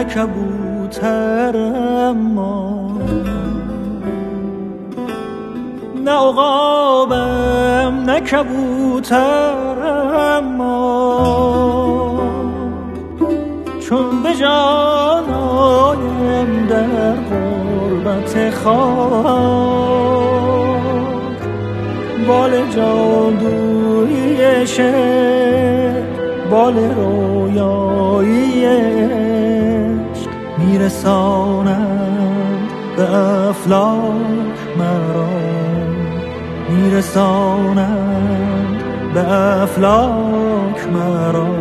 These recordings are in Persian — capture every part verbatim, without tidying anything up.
کبوترم نه عقابم نه کبوترم چون به جان آیم در غربت خاک بال جادویی شعر بال رویایی عشق میرسانند به افلاک مرا میرسانند به افلاک مرا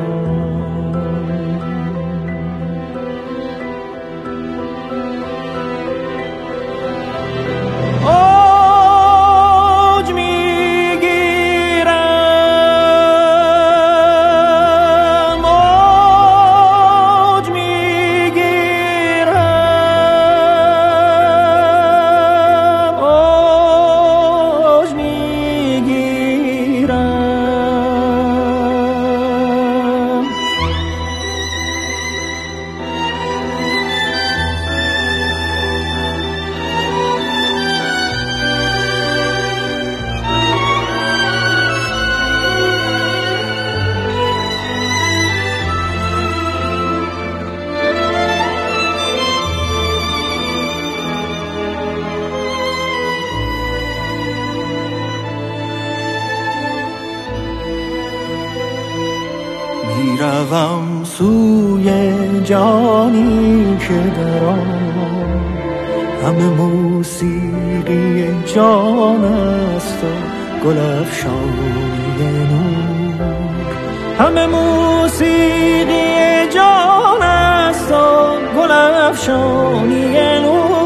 میروم سوی جانی که در آن همه موسیقی جان است و گل افشانی نور همه موسیقی جان است و گل افشانی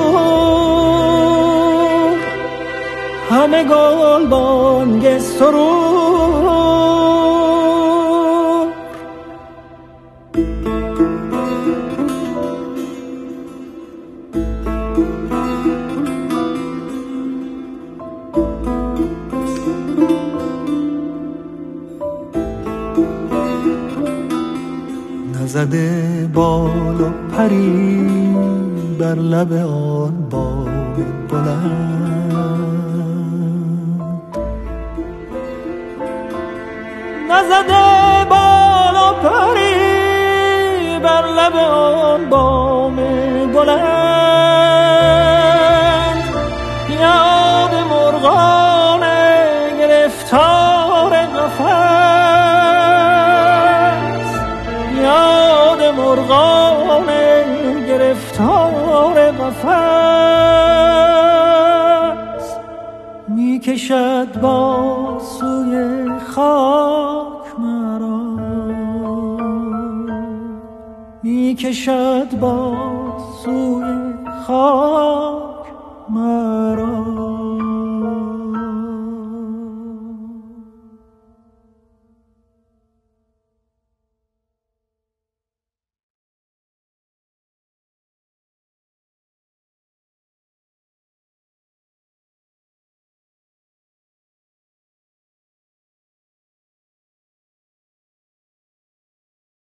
نور همه گل بانگ سرور نزده بال و پری بر لب آن باغ بلند نزده بال و پری بر لب آن باغ بلند یاد مرغان گرفتار قفس یاد مرغان گرفتار قفس می کشد با سوی خاک مرا می کشد با سوی خاک مرا